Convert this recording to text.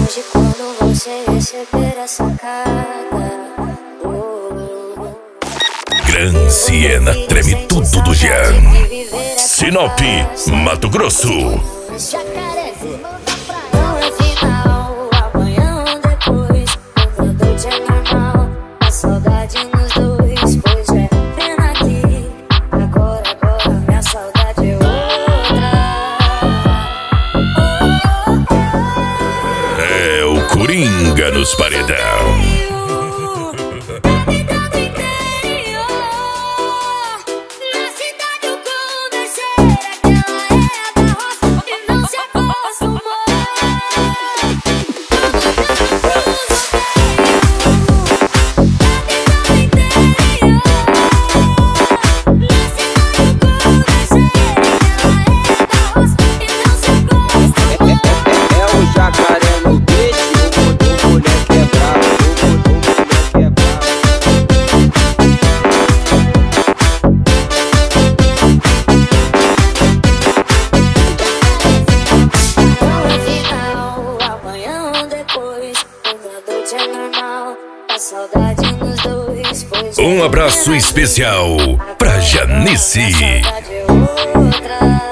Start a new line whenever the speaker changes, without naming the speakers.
Hoje quando você receber essa carta,
Gran Siena treme tudo do Jean. Sinop, Mato Grosso.
Jacarezinho da praia. Não é final, amanhã ou depois. O meu Dolce é normal, a saudade nos dois. Pois é, pena que agora minha saudade é outra.
É o Coringa nos paredão. Um abraço especial pra Janice.
A saudade é outra.